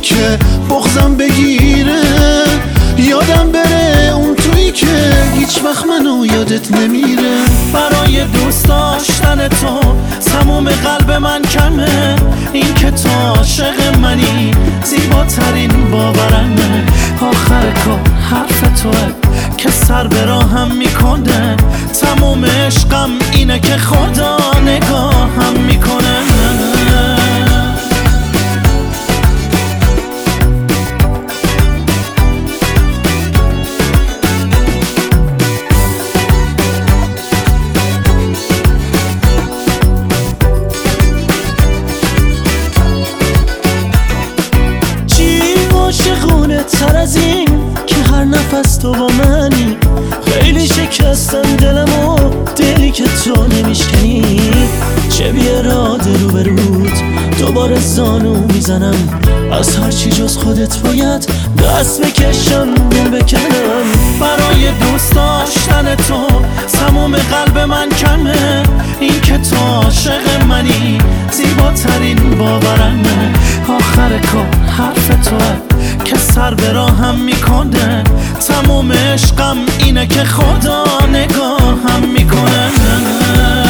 که بغضم بگیره، یادم بره اون تویی که هیچ وقت منو یادت نمیره. برای دوست داشتن تو تموم قلب من کمه، این که تو عاشق منی زیباترین باورمه. آخر کار حرف توه که سر به راهم میکنه، تموم عشقم اینه که خدا نگاهم میکنه. عاشقونه تر از این که هر نفس تو با منی، خیلی شکستم دلمو، دلی که تو نمیشکنی. چه بی اراده رو به رود دوباره زانو میزنم، از هرچی جز خودت باید دست بکشم دل بکنم. برای دوست داشتن تو تموم قلب من کمه، این که تو عاشق منی زیباترین باورمه. آخر کار حرف توه که سر به راهم میکنه، تموم عشقم اینه که خدا نگاهم میکنه.